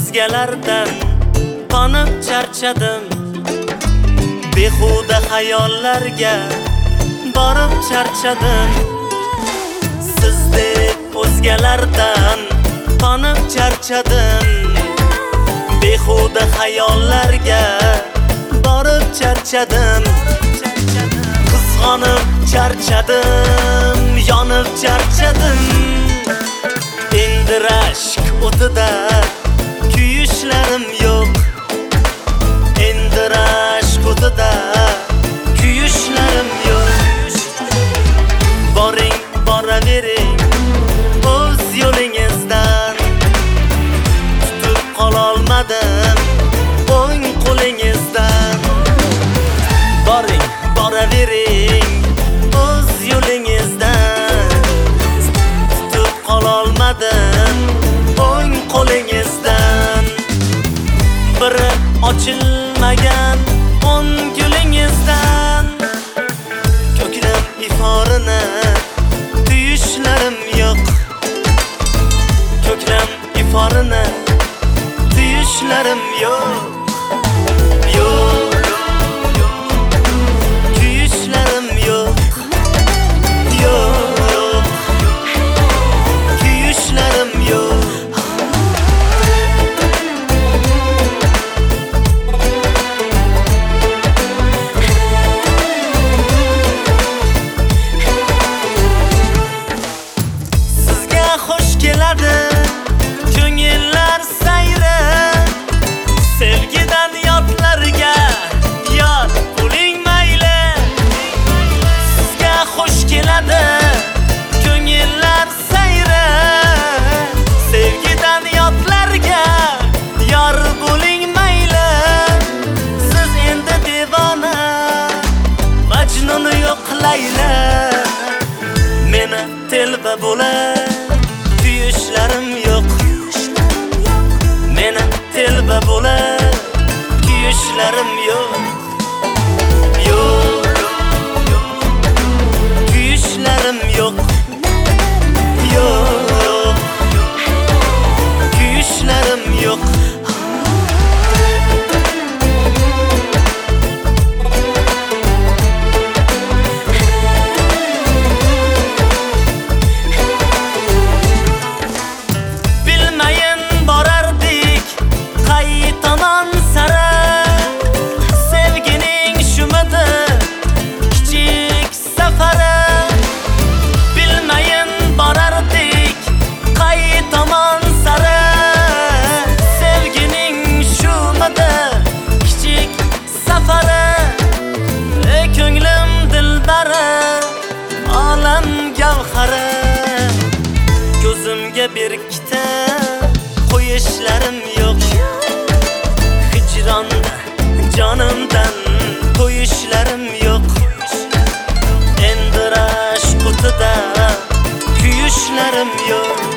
o'zgalardan qonib charchadim. Behuda xayollarga borib charchadim. Sizdek o'zgalardan qonib charchadim. Behuda xayollarga borib charchadim. Qizg'onib charchadim, yonib charchadim. Endi rashk o'tida kuyishlarim yo'q. Endi rashk o'tida kuyishlarim yo'q. Boring, boravering o'z yo'lingizdan. Tutib qololmadim o'ng qo'lingizdan. Boring, boravering o'z yo'lingizdan. Tutib qololmadim o'ng qo'lingizdan. Biri ochilmagan o'n gulingizdan. Ko'klam iforini tuyishlarim yo'q. Ko'klam iforini tuyishlarim yo'q. Yo'q, tuyishlarim yo'q. Yo'q, tuyishlarim yo'q. Xush keladi ko'ngillar sayri. Sevgidan yotlarga yot bo'ling mayli. Sizga xush keladi ko'ngillar sayri. Sevgidan yotlarga yor bo'ling mayli. Siz endi devona, Majnun yo'q Layla. Meni telba bo'lar kuyishlarim yo'q. Meni telba bo'lar kuyishlarim yo'q. Yo'q, kuyishlarim yo'q. Yo'q, kuyishlarim yo'q. Ko'nglim dilbara, olam gavhari. Ko'zimga berkita qo'yishlarim yo'q. Hijronda jonimdan qo'yishlarim yo'q. Endi rashk o'tida kuyishlarim yo'q.